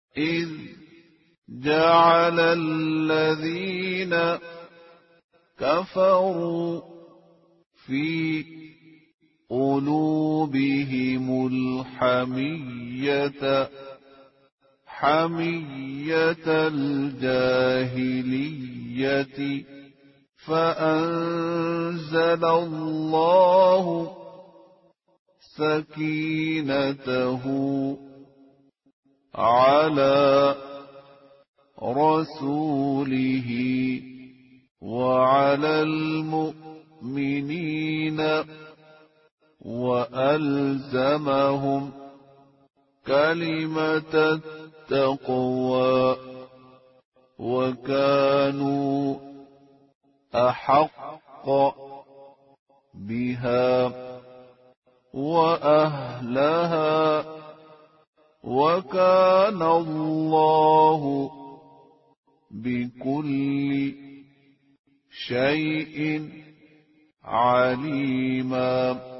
إذ جعل الذين كفروا في قلوبهم الحمية حمية الجاهلية فأنزل الله سكينته على رسوله وعلى المؤمنين وألزمهم كلمة التقوى وكانوا أحق بها وأهلها وكان الله بكل شيء عليما.